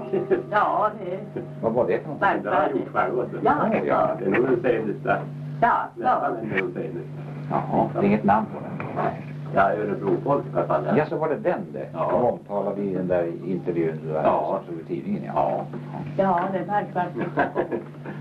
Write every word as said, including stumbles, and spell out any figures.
Ja, det... Vad var det för något? Nej, Det har jag gjort själv. Vet du. Ja, ja. Det är nog den senaste. Ja, Nästan ja. en del senaste. Jaha, det är inget namn på den. Ja, Örebro-folk i alla fall. Ja, så var det den det. Ja. De omtalade i den där intervjun du Ja. som stod i tidningen. Ja. Ja, det är märkvärdigt.